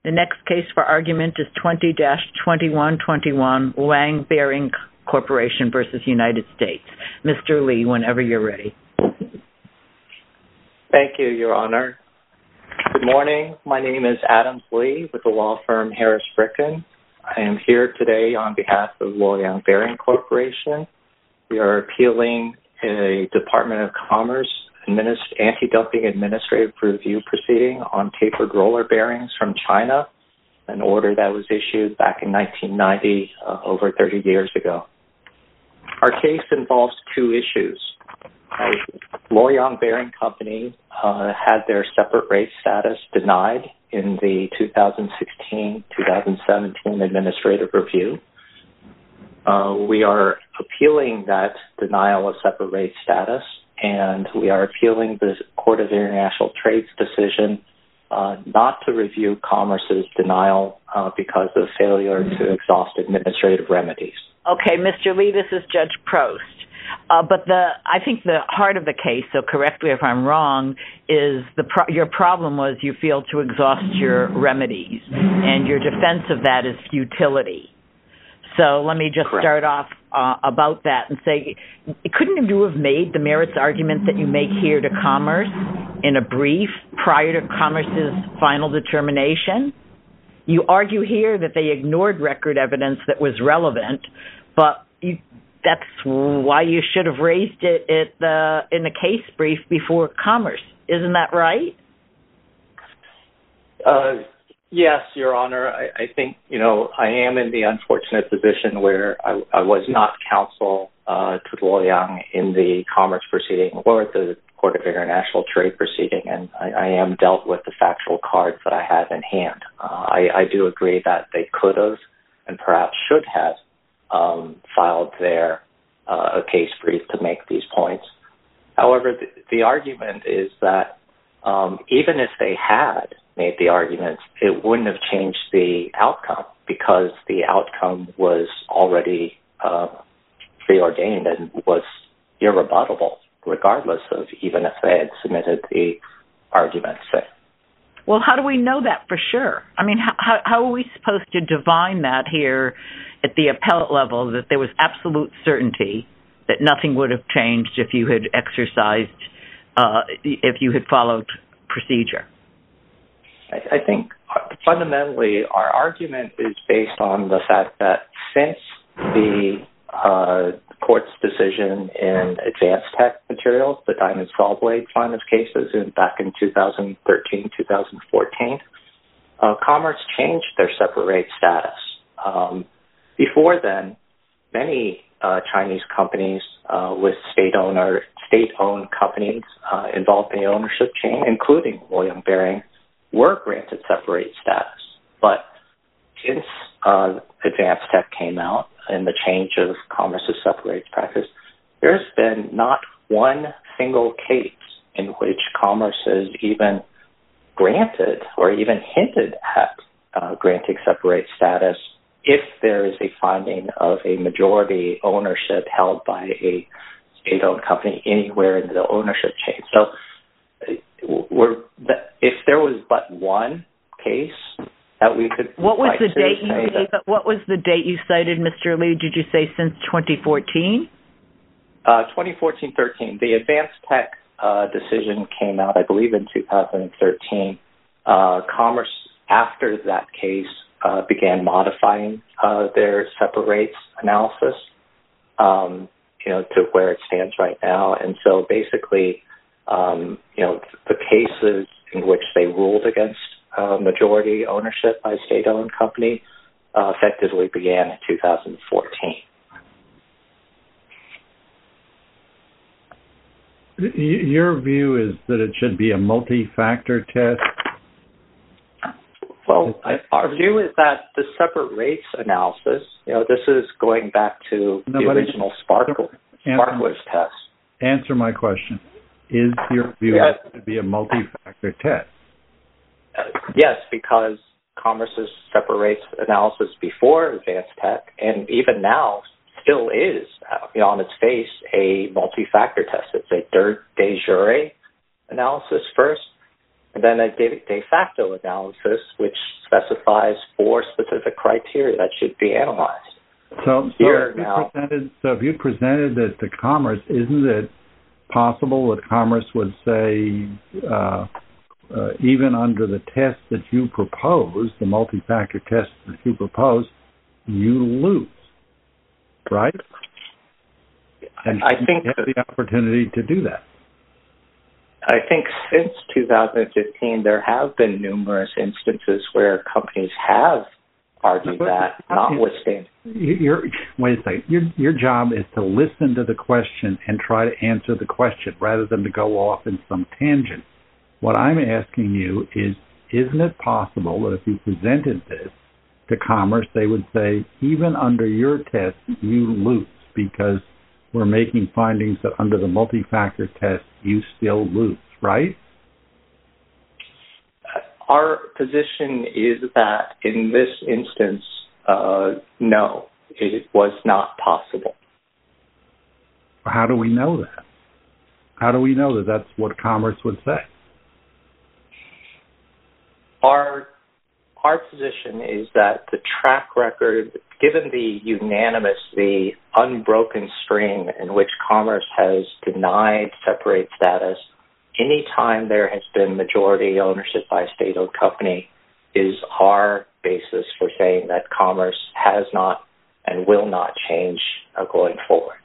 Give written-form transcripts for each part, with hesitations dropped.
The next case for argument is 20-2121, Wang Bearing Corporation versus United States. Mr. Lee, whenever you're ready. Thank you, Your Honor. Good morning. My name is Adams Lee with the law firm Harris Bricken. I am here today on behalf of Luoyang Bearing Corporation. We are appealing a Department of Commerce anti-dumping administrative review proceeding on tapered roller bearings from China, an order that was issued back in 1990, over 30 years ago. Our case involves two issues. Luoyang Bearing Company had their separate rate status denied in the 2016-2017 administrative review. We are appealing that denial of separate rate status, and we are appealing the Court of International Trade's decision not to review Commerce's denial because of failure to exhaust administrative remedies. Okay, Mr. Lee, this is Judge Prost. But I think the heart of the case, so correct me if I'm wrong, is your problem was you failed to exhaust your remedies, and your defense of that is futility. So let me just start off about that and say, couldn't you have made the merits argument that you make here to Commerce in a brief prior to Commerce's final determination? You argue here that they ignored record evidence that was relevant, but that's why you should have raised it in the case brief before Commerce. Isn't that right? Yes, Your Honor. I think, I am in the unfortunate position where I was not counsel to Luoyang in the Commerce proceeding or the Court of International Trade proceeding, and I am dealt with the factual cards that I have in hand. I do agree that they could have and perhaps should have filed their a case brief to make these points. However, the argument is that even if they had made the arguments, it wouldn't have changed the outcome because the outcome was already preordained and was irrebuttable, regardless of even if they had submitted the arguments. Well, how do we know that for sure? I mean, how are we supposed to divine that here at the appellate level, that there was absolute certainty that nothing would have changed if you had exercised, if you had followed procedure? I think fundamentally our argument is based on the fact that since the court's decision in Advanced Tech Materials, the Diamond Saw Blade line of cases back in 2013, 2014, Commerce changed their separate rate status. Before then, many Chinese companies with state-owned companies involved in the ownership chain, including Luoyang Bearing, were granted separate status. But since Advanced Tech came out and the change of Commerce's separate practice, there's been not one single case in which Commerce has even granted or even hinted at granting separate status if there is a finding of a majority ownership held by a state-owned company anywhere in the ownership chain. So if there was but one case that we could... What was the date you cited, Mr. Lee? Did you say since 2014? 2014-13. The Advanced Tech decision came out, I believe, in 2013. Commerce, after that case, began modifying their separate rates analysis, to where it stands right now. And so basically, the cases in which they ruled against majority ownership by a state-owned company effectively began in 2014. Your view is that it should be a multi-factor test? Well, our view is that the separate rates analysis, this is going back to the original Sparkler's test. Answer my question. Is your view that it should be a multi-factor test? Yes, because Commerce's separate rates analysis before Advanced Tech, and even now, still is, on its face, a multi-factor test. It's a de jure analysis first, and then a de facto analysis, which specifies 4 specific criteria that should be analyzed. So if you presented it to Commerce, isn't it possible that Commerce would say, even under the test that you propose, the multi-factor test that you propose, you lose, right? And I think you have the opportunity to do that. I think since 2015, there have been numerous instances where companies have argued that, notwithstanding. Wait a second. Your job is to listen to the question and try to answer the question rather than to go off in some tangent. What I'm asking you is, isn't it possible that if you presented this to Commerce, they would say, even under your test, you lose because we're making findings that under the multi-factor test, you still lose, right? Our position is that in this instance, no, it was not possible. How do we know that? How do we know that that's what Commerce would say? Our position is that the track record, given the unanimous, the unbroken string in which Commerce has denied separate status, any time there has been majority ownership by a state-owned company is our basis for saying that Commerce has not and will not change going forward.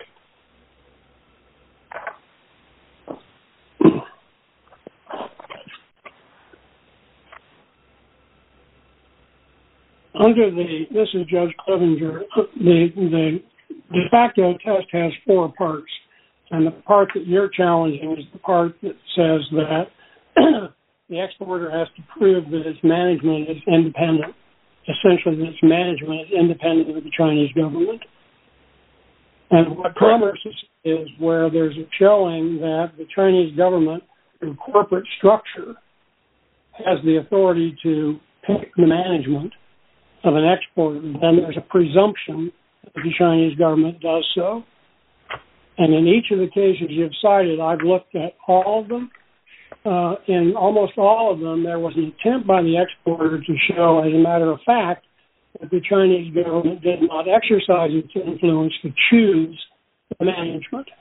This is Judge Clevenger, the de facto test has 4 parts, and the part that you're challenging is the part that says that the exporter has to prove that its management is independent, essentially that its management is independent of the Chinese government. And what Commerce is where there's a showing that the Chinese government, through corporate structure, has the authority to pick the management of an exporter, then there's a presumption that the Chinese government does so. And in each of the cases you've cited, I've looked at all of them. In almost all of them, there was an attempt by the exporter to show, as a matter of fact, that the Chinese government did not exercise its influence to choose the management.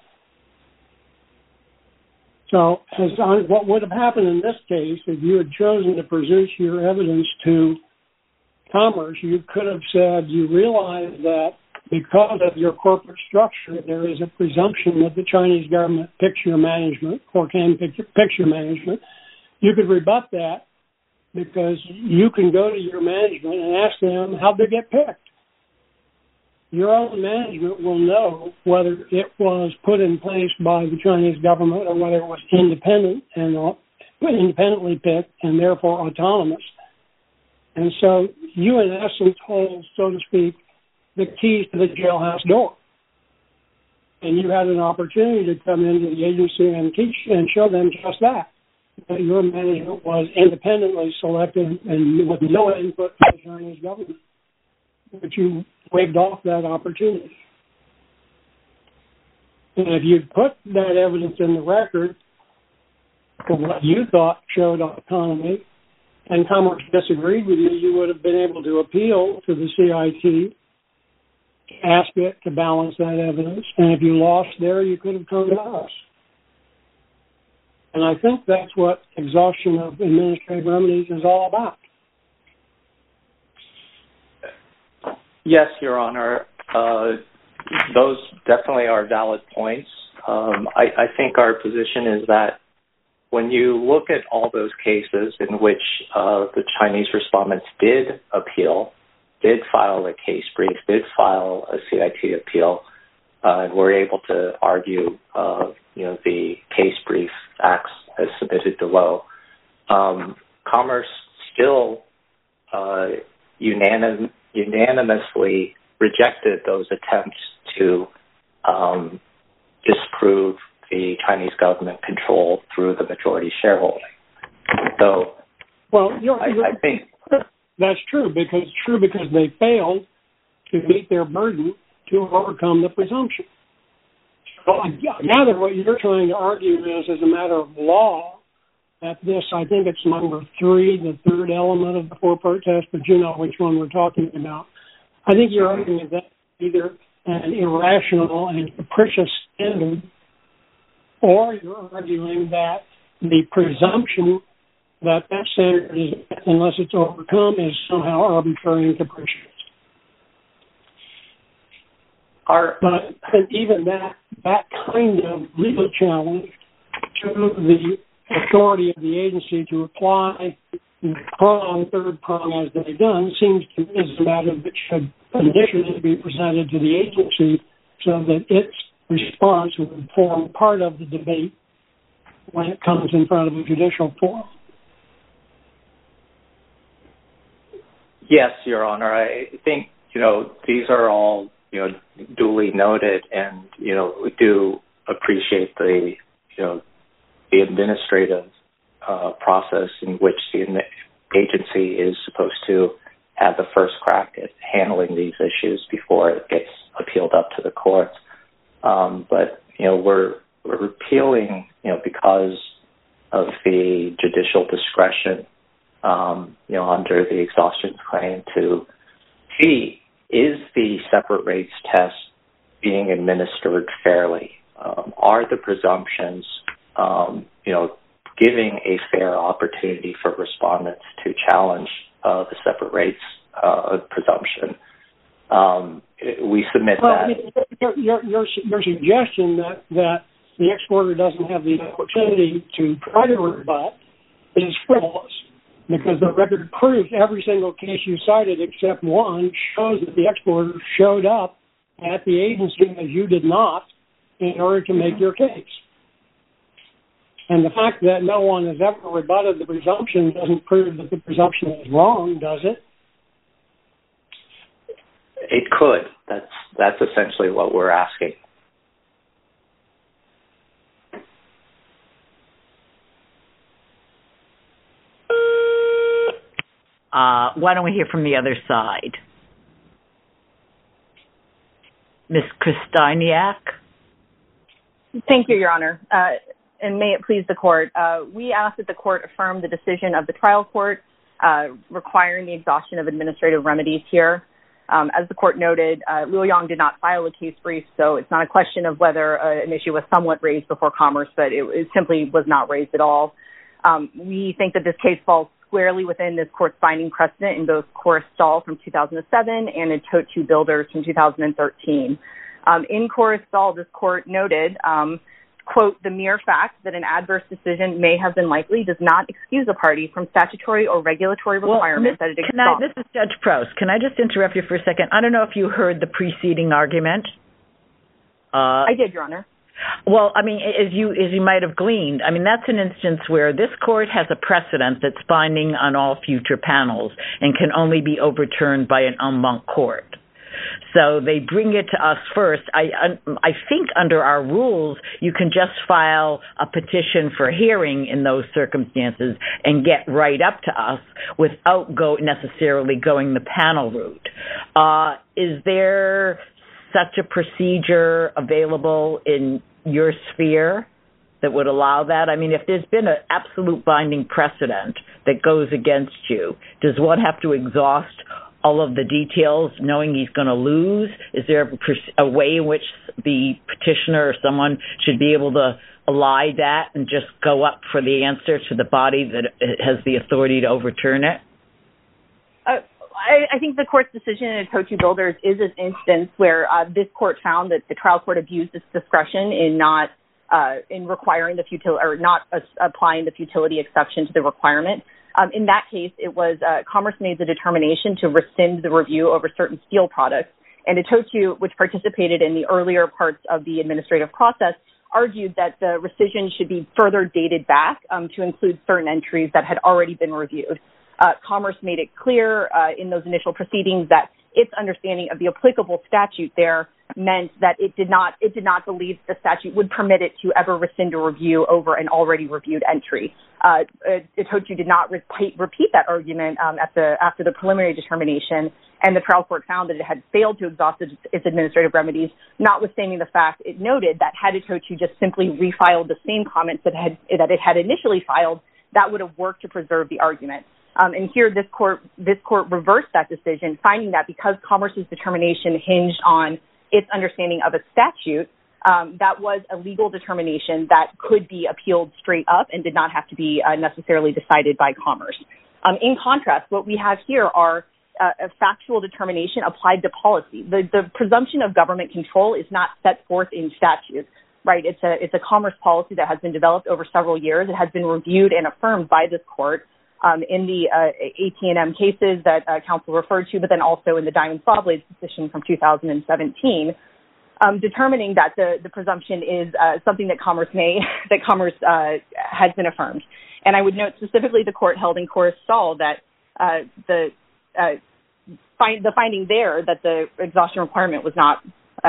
So what would have happened in this case, if you had chosen to present your evidence to Commerce, you could have said you realize that because of your corporate structure, there is a presumption that the Chinese government picks your management or can pick your management. You could rebut that because you can go to your management and ask them how they get picked. Your own management will know whether it was put in place by the Chinese government or whether it was independent and independently picked and therefore autonomous. And so you, in essence, hold, so to speak, the keys to the jailhouse door. And you had an opportunity to come into the agency and teach and show them just that your management was independently selected and with no input from the Chinese government. But you waved off that opportunity. And if you'd put that evidence in the record for what you thought showed autonomy, and Commerce disagreed with you, you would have been able to appeal to the CIT, ask it to balance that evidence, and if you lost there, you could have come to us. And I think that's what exhaustion of administrative remedies is all about. Yes, Your Honor. Those definitely are valid points. I think our position is that when you look at all those cases in which the Chinese respondents did appeal, did file a case brief, did file a CIT appeal, and were able to argue, the case brief acts as submitted below, Commerce still unanimously rejected those attempts to disprove the Chinese government control through the majority shareholding. So, I think that's true because they failed to meet their burden to overcome the presumption. So now that what you're trying to argue is, as a matter of law, at this, I think it's number 3, the third element of the 4-part test, but you know which one we're talking about. I think you're arguing that either an irrational and capricious standard, or you're arguing that the presumption that that standard is, unless it's overcome, is somehow arbitrary and capricious. But even that kind of legal challenge to the authority of the agency to apply the third prong as they've done seems to me as a matter that should initially be presented to the agency so that its response would form part of the debate when it comes in front of a judicial forum. Yes, Your Honor. I think, these are all, duly noted, and, we do appreciate the administrative process in which the agency is supposed to have the first crack at handling these issues before it gets appealed up to the courts. But, we're appealing, because of the judicial discretion, under the exhaustion claim to see, is the separate rates test being administered fairly? Are the presumptions, giving a fair opportunity for respondents to challenge the separate rates presumption? We submit that. Your suggestion that the exporter doesn't have the opportunity to try to rebut is frivolous, because the record proves every single case you cited except one shows that the exporter showed up at the agency as you did not in order to make your case. And the fact that no one has ever rebutted the presumption doesn't prove that the presumption is wrong, does it? It could. That's essentially what we're asking. Why don't we hear from the other side? Ms. Kristiniak? Thank you, Your Honor. And may it please the court. We ask that the court affirm the decision of the trial court requiring the exhaustion of administrative remedies here. As the court noted, Liu Yang did not file a case brief, so it's not a question of whether an issue was somewhat raised before Commerce, but it simply was not raised at all. We think that this case falls squarely within this court's binding precedent in both Coruscant from 2007 and in Totu Builders from 2013. In Coruscant, this court noted, quote, the mere fact that an adverse decision may have been likely does not excuse a party from statutory or regulatory requirements that it exhaust. This is Judge Prost. Can I just interrupt you for a second? I don't know if you heard the preceding argument. I did, Your Honor. Well, I mean, as you might have gleaned, I mean, that's an instance where this court has a precedent that's binding on all future panels and can only be overturned by an en banc court. So they bring it to us first. I think under our rules, you can just file a petition for hearing in those circumstances and get right up to us without necessarily going the panel route. Is there such a procedure available in your sphere that would allow that? I mean, if there's been an absolute binding precedent that goes against you, does one have to exhaust all of the details knowing he's going to lose? Is there a way in which the petitioner or someone should be able to ally that and just go up for the answer to the body that has the authority to overturn it? I think the court's decision in Totu Builders is an instance where this court found that the trial court abused its discretion in requiring the futility or not applying the futility exception to the requirement. In that case, it was Commerce made the determination to rescind the review over certain steel products, and Totu, which participated in the earlier parts of the administrative process, argued that the rescission should be further dated back to include certain entries that had already been reviewed. Commerce made it clear in those initial proceedings that its understanding of the applicable statute there meant that it did not believe the statute would permit it to ever rescind a review over an already reviewed entry. Totu did not repeat that argument after the preliminary determination, and the trial court found that it had failed to exhaust its administrative remedies, notwithstanding the fact it noted that had Totu just simply refiled the same comments that it had initially filed, that would have worked to preserve the argument. And here, this court reversed that decision, finding that because Commerce's determination hinged on its understanding of a statute, that was a legal determination that could be appealed straight up and did not have to be necessarily decided by Commerce. In contrast, what we have here are a factual determination applied to policy. The presumption of government control is not set forth in statute, right? It's a Commerce policy that has been developed over several years. It has been reviewed and affirmed by this court in the AT&M cases that counsel referred to, but then also in the Diamond Saw Blades decision from 2017, determining that the presumption is something that Commerce has been affirmed. And I would note specifically the court held in Coruscant that the finding there that the exhaustion requirement was not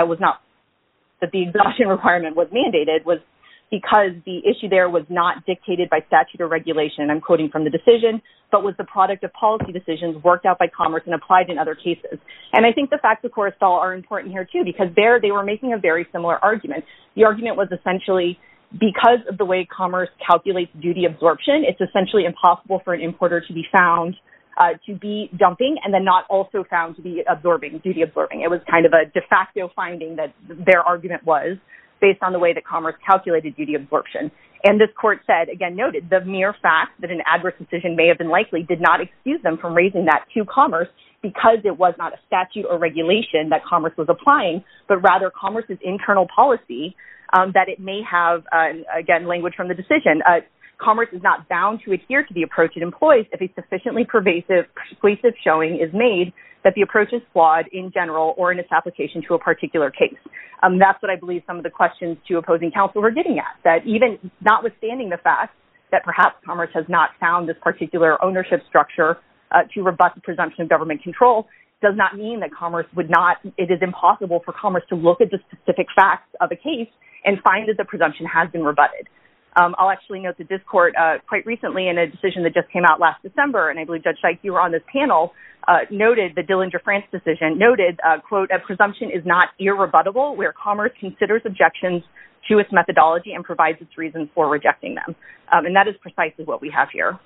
that the exhaustion requirement was mandated was because the issue there was not dictated by statute or regulation, I'm quoting from the decision, but was the product of policy decisions worked out by Commerce and applied in other cases. And I think the facts of Coruscant are important here too, because there they were making a very similar argument. The argument was essentially, because of the way Commerce calculates duty absorption, it's essentially impossible for an importer to be found to be dumping and then not also found to be duty absorbing. It was kind of a de facto finding that their argument was based on the way that Commerce calculated duty absorption. And this court said, again, noted, the mere fact that an adverse decision may have been likely did not excuse them from raising that to Commerce because it was not a statute or regulation that Commerce was applying, but rather Commerce's internal policy that it may have, again, language from the decision. Commerce is not bound to adhere to the approach it employs if a sufficiently persuasive showing is made that the approach is flawed in general or in its application to a particular case. That's what I believe some of the questions to opposing counsel were getting at, that even notwithstanding the fact that perhaps Commerce has not found this particular ownership structure to rebut the presumption of government control, does not mean that Commerce would not, it is impossible for Commerce to look at the specific facts of a case and find that the presumption has been rebutted. I'll actually note that this court quite recently in a decision that just came out last December, and I believe Judge Sykes, you were on this panel, noted the Dillinger-France decision, noted, quote, a presumption is not irrebuttable where Commerce considers objections to its methodology and provides its reasons for rejecting them. And that is precisely what we have here.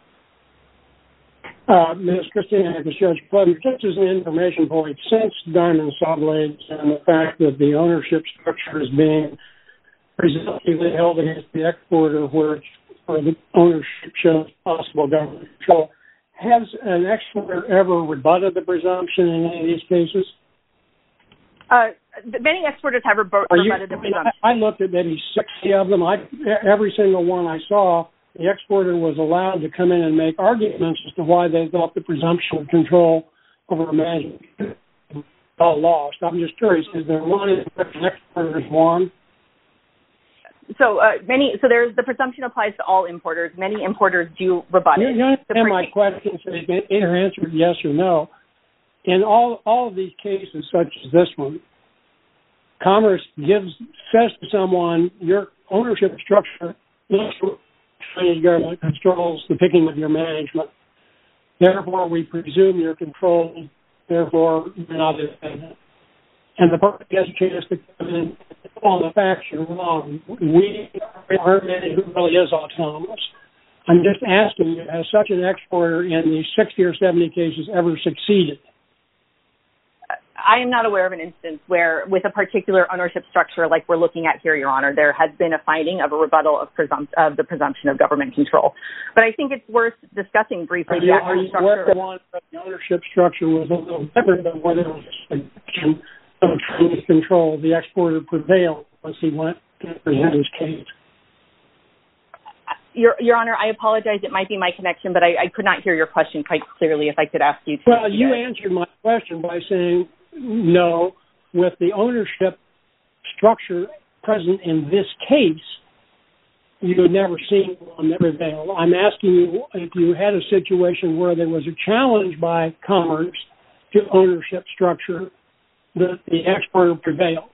Ms. Christina, Judge Clement, just as an information point, since Diamond Saw Blades and the fact that the ownership structure is being presumptively held against the exporter where the ownership shows possible government control, has an exporter ever rebutted the presumption in any of these cases? Many exporters have rebutted the presumption. I looked at maybe 60 of them. Every single one I saw, the exporter was allowed to come in and make arguments as to why they thought the presumption of control over management was all lost. I'm just curious, is there one in which an exporter has won? So there's the presumption applies to all importers. Many importers do rebut it. You understand my question, so you can either answer yes or no. In all of these cases, such as this one, Commerce says to someone, your ownership structure, Chinese government controls the picking of your management. Therefore, we presume you're controlled. Therefore, you're not independent. And the party has a chance to come in on the facts you're wrong. We aren't many who really is autonomous. I'm just asking you, has such an exporter in these 60 or 70 cases ever succeeded? I am not aware of an instance where, with a particular ownership structure like we're looking at here, Your Honor, there has been a finding of a rebuttal of the presumption of government control. But I think it's worth discussing briefly the actual structure. The ownership structure was a little different than what it was of Chinese control. The exporter prevailed once he went to present his case. Your Honor, I apologize. It might be my connection, but I could not hear your question quite clearly. If I could ask you to. Well, you answered my question by saying no. With the ownership structure present in this case, you had never seen one that prevailed. I'm asking you if you had a situation where there was a challenge by Commerce to ownership structure that the exporter prevailed.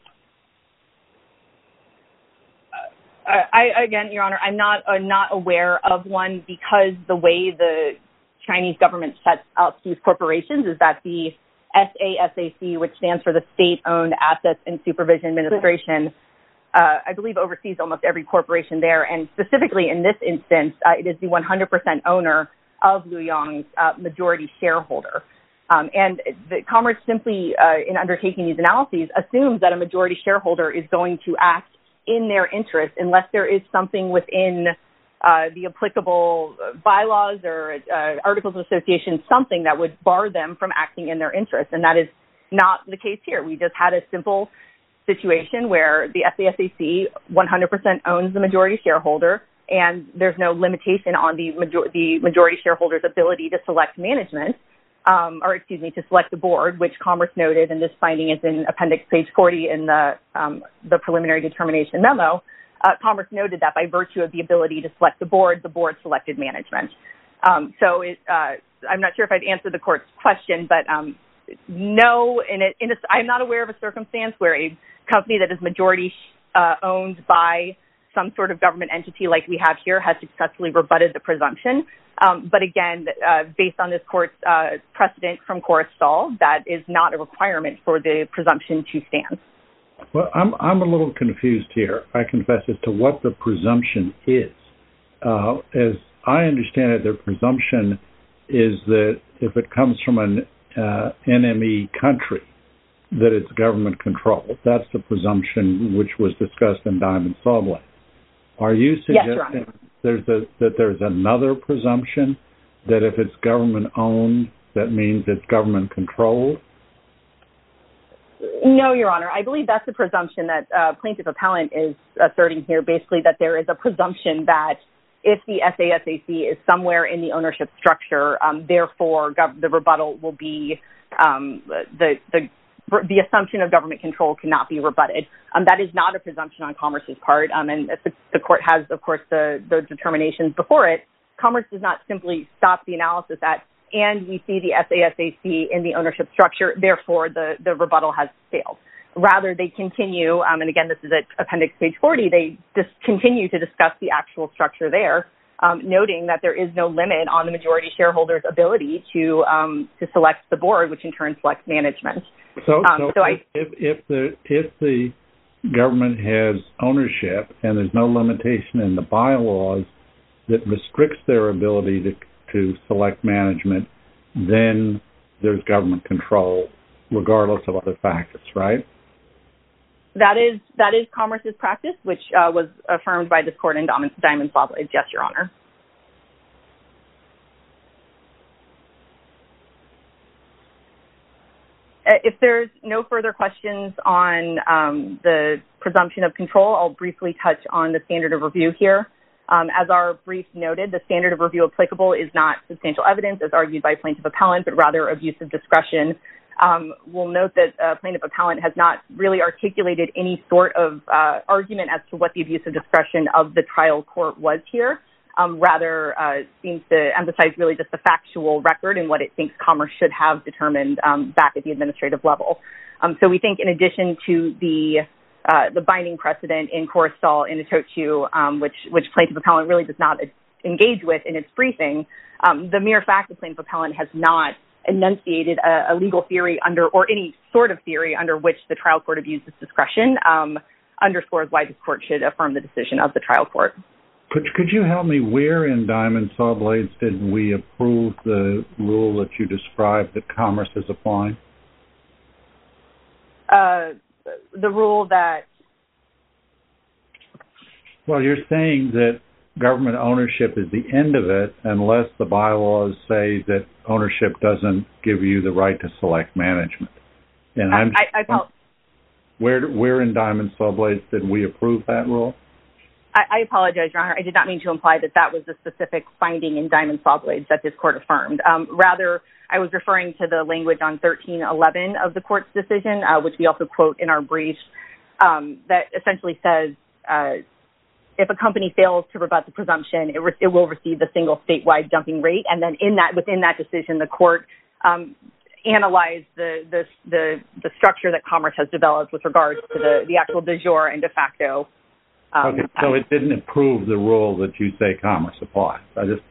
Again, Your Honor, I'm not aware of one because the way the Chinese government sets up these corporations is that the SASAC, which stands for the State-Owned Assets and Supervision Administration, I believe, oversees almost every corporation there. And specifically in this instance, it is the 100% owner of Luoyang's majority shareholder. And the Commerce simply, in undertaking these analyses, assumes that a majority shareholder is going to act in their interest unless there is something within the applicable bylaws or articles of association, something that would bar them from acting in their interest. And that is not the case here. We just had a simple situation where the FASAC 100% owns the majority shareholder, and there's no limitation on the majority shareholder's ability to select management, to select the board, which Commerce noted, and this finding is in appendix page 40 in the preliminary determination memo. Commerce noted that by virtue of the ability to select the board selected management. I'm not sure if I've answered the court's question, but no, I'm not aware of a circumstance where a company that is majority owned by some sort of government entity like we have here has successfully rebutted the presumption. But again, based on this court's precedent from Coruscant, that is not a requirement for the presumption to stand. Well, I'm a little confused here, I confess, as to what the presumption is. As I understand it, the presumption is that if it comes from an NME country, that it's government controlled. That's the presumption which was discussed in Diamond Sawblade. Are you suggesting that there's another presumption, that if it's government owned, that means it's government controlled? No, Your Honor. I believe that's the presumption that plaintiff appellant is asserting here, basically that there is a presumption that if the FASAC is somewhere in the ownership structure, therefore the rebuttal will be the assumption of government control cannot be rebutted. That is not a presumption on Commerce's part, and the court has, of course, the determinations before it. Commerce does not simply stop the analysis at, and we see the FASAC in the ownership structure, therefore the rebuttal has failed. Rather, they continue, and again, this is at appendix page 40, they just continue to discuss the actual structure there, noting that there is no limit on the majority shareholder's ability to select the board, which in turn selects management. If the government has ownership and there's no limitation in the bylaws that restricts their ability to select management, then there's government control, regardless of other factors, right? That is Commerce's practice, which was affirmed by this court in Diamond Sawblade. Yes, Your Honor. If there's no further questions on the presumption of control, I'll briefly touch on the standard of review here. As our brief noted, the standard of review applicable is not substantial evidence, as argued by plaintiff appellant, but rather abuse of discretion. We'll note that plaintiff appellant has not really articulated any sort of argument as to what the abuse of discretion of the trial court was here. Rather seems to emphasize really just the factual record and what it thinks Commerce should have determined back at the administrative level. So we think in addition to the binding precedent in Coruscant and Itochu, which plaintiff appellant really does not engage with in its briefing, the mere fact that plaintiff appellant has not enunciated a legal theory or any sort of theory under which the trial court abused its discretion underscores why this court should affirm the decision of the trial court. Could you help me, where in Diamond Sawblades did we approve the rule that you described that Commerce is applying? The rule that... Well, you're saying that government ownership is the end of it unless the bylaws say that ownership doesn't give you the right to select management. And where in Diamond Sawblades did we approve that rule? I apologize, Your Honor. I did not mean to imply that was a specific finding in Diamond Sawblades that this court affirmed. Rather, I was referring to the language on 1311 of the court's decision, which we also quote in our brief, that essentially says if a company fails to rebut the presumption, it will receive the single statewide dumping rate. And then within that decision, the court analyzed the structure that Commerce has developed with regards to the actual de jure and de facto. Okay, so it didn't approve the rule that you say Commerce applies.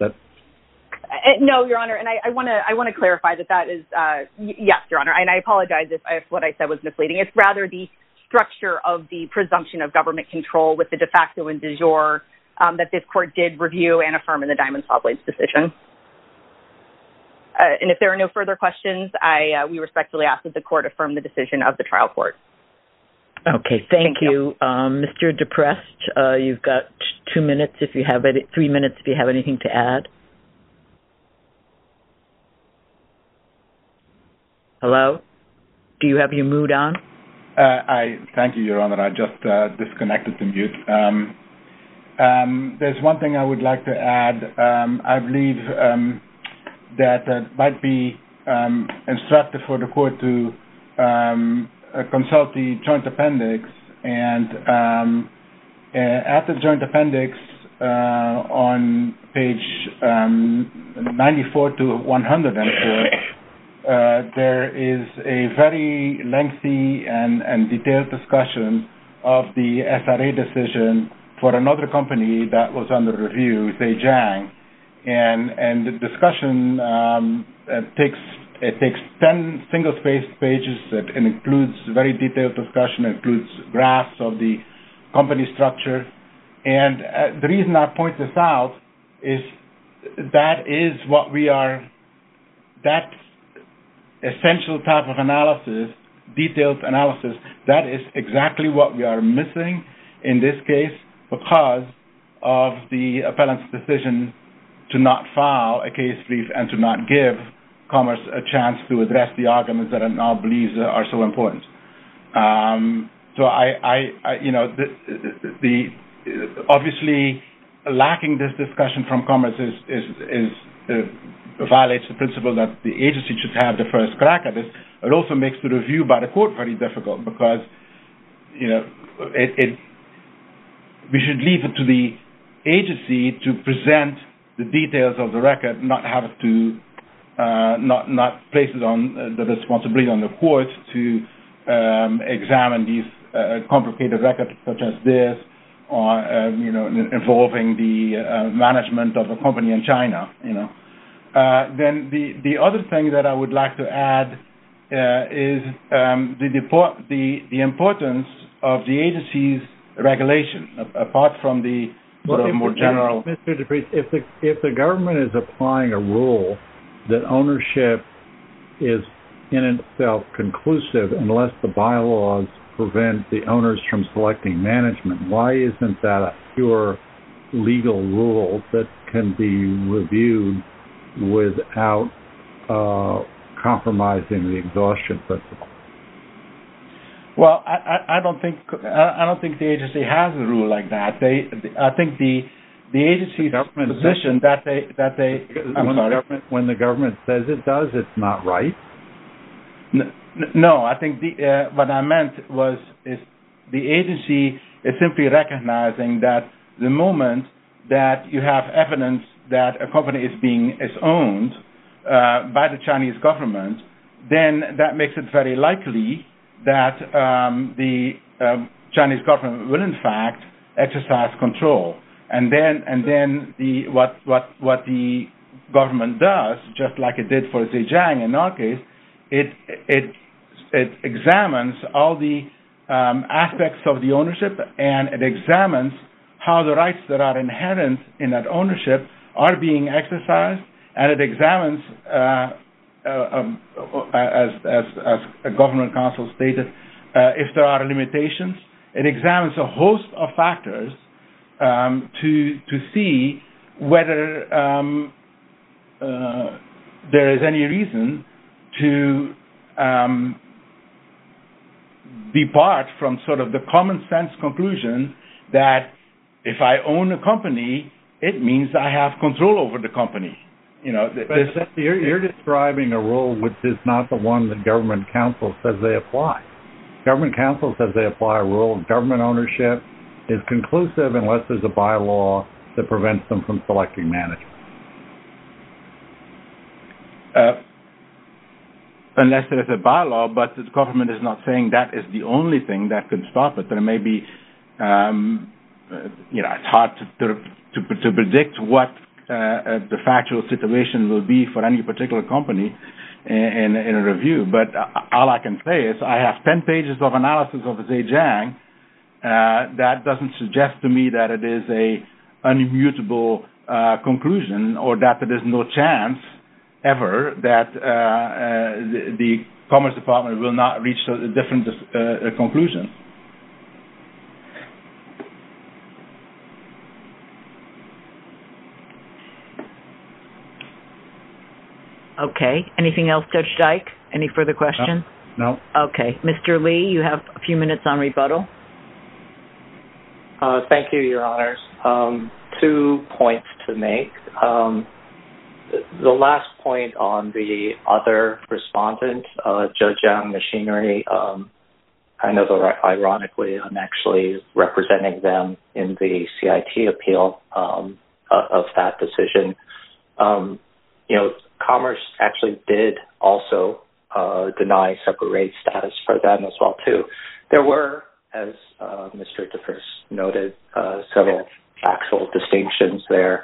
No, Your Honor, and I want to clarify that is yes, Your Honor, and I apologize if what I said was misleading. It's rather the structure of the presumption of government control with the de facto and de jure that this court did review and affirm in the Diamond Saw Blades decision. And if there are no further questions, we respectfully ask that the court affirm the decision of the trial court. Okay, thank you. Mr. DePrest, you've got 2 minutes if you have 3 minutes if you have anything to add. Hello? Do you have your mood on? Thank you, Your Honor. I just disconnected the mute. There's one thing I would like to add. I believe that it might be instructive for the court to consult the joint appendix, and at the joint appendix on page 94 to 104, there is a very lengthy and detailed discussion of the SRA decision for another company that was under review, Zhejiang, and the discussion takes 10 single-spaced pages. It includes very detailed discussion, includes graphs of the company structure, and the reason I point this out is that is what we are. That essential type of analysis, detailed analysis, that is exactly what we are missing in this case because of the appellant's decision to not file a case brief and to not give Commerce a chance to address the arguments that it now believes are so important. So obviously lacking this discussion from Commerce violates the principle that the agency should have the first crack at this. It also makes the review by the court very difficult because, we should leave it to the agency to present the details of the record, not have it to, not place it on the responsibility on the court to examine these complicated records such as this, or involving the management of a company in China. Then the other thing that I would like to add is the importance of the agency's regulation, apart from the more general. Mr. DePree, if the government is applying a rule that ownership is in itself conclusive unless the bylaws prevent the owners from selecting management, why isn't that a pure legal rule that can be reviewed without compromising the exhaustion principle? Well, I don't think the agency has a rule like that. I think the agency's position that they when the government says it does, it's not right. No, I think what I meant is the agency is simply recognizing that the moment that you have evidence that a company is owned by the Chinese government, then that makes it very likely that the Chinese government will in fact exercise control, and then what the government does, just like it did for Zhejiang in our case, it examines all the aspects of the ownership, and it examines how the rights that are inherent in that ownership are being exercised, and it examines, as a government counsel stated, if there are limitations. It examines a host of factors to see whether there is any reason to depart from sort of the common sense conclusion that if I own a company, it means I have control over the company. You're describing a rule which is not the one that government counsel says they apply. Government counsel says they apply a rule of government ownership is conclusive unless there's a bylaw that prevents them from selecting management. Unless there is a bylaw, but the government is not saying that is the only thing that could stop it. There may be, it's hard to predict what the factual situation will be for any particular company in a review. But all I can say is I have 10 pages of analysis of Zhejiang. That doesn't suggest to me that it is a unimmutable conclusion, or that there is no chance ever that the Commerce Department will not reach a different conclusion. Okay. Anything else, Judge Dyke? Any further questions? No. Okay. Mr. Lee, you have a few minutes on rebuttal. Thank you, Your Honors. 2 points to make. The last point on the other respondent, Zhejiang Machinery, kind of ironically, I'm actually representing them in the CIT appeal of that decision. Commerce actually did also deny separate rate status for them as well, too. There were, as Mr. DeFris noted, several factual distinctions there.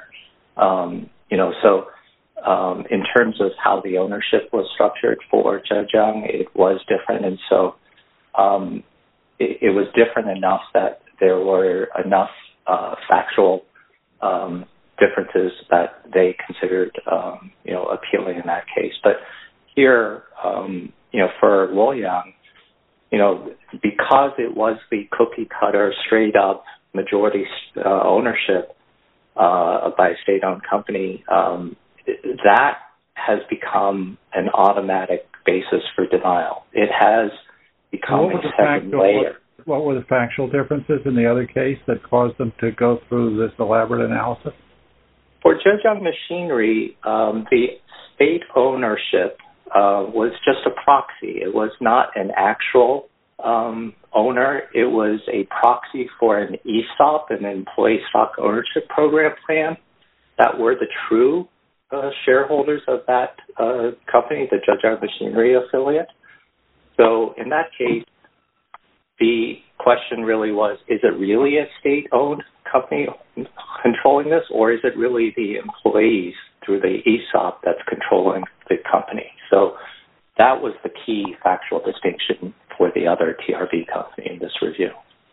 In terms of how the ownership was structured for Zhejiang, it was different. And so it was different enough that there were enough factual differences that they considered, appealing in that case. But here, for Luoyang, because it was the cookie cutter, straight up majority ownership by a state-owned company, that has become an automatic basis for denial. It has become a second layer. What were the factual differences in the other case that caused them to go through this elaborate analysis? For Zhejiang Machinery, the state ownership was just a proxy. It was not an actual owner. It was a proxy for an ESOP, an employee stock ownership program plan, that were the true shareholders of that company, the Zhejiang Machinery affiliate. So in that case, the question really was, is it really a state-owned company controlling this, or is it really the employees through the ESOP that's controlling the company? So that was the key factual distinction for the other TRV company in this review.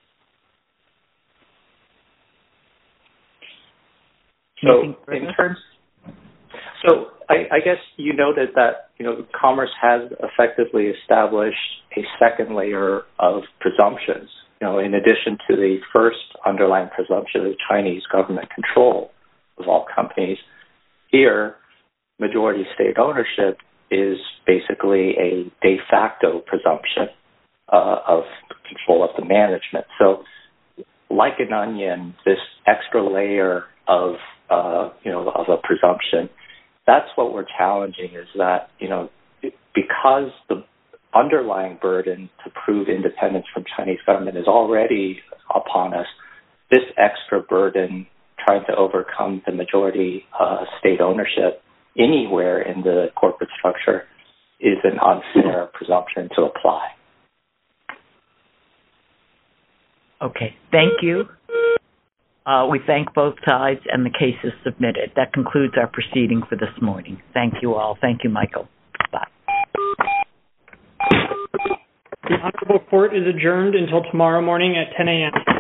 So I guess you noted that Commerce has effectively established a second layer of presumptions. In addition to the first underlying presumption of Chinese government control of all companies, here majority state ownership is basically a de facto presumption of control of the management. So, like an onion, this extra layer of a presumption, that's what we're challenging, is that, because the underlying burden to prove independence from Chinese government is already upon us, this extra burden trying to overcome the majority state ownership anywhere in the corporate structure is an unfair presumption to apply. Okay, thank you. We thank both sides, and the case is submitted. That concludes our proceeding for this morning. Thank you all. Thank you, Michael. Bye. The Honorable Court is adjourned until tomorrow morning at 10 a.m.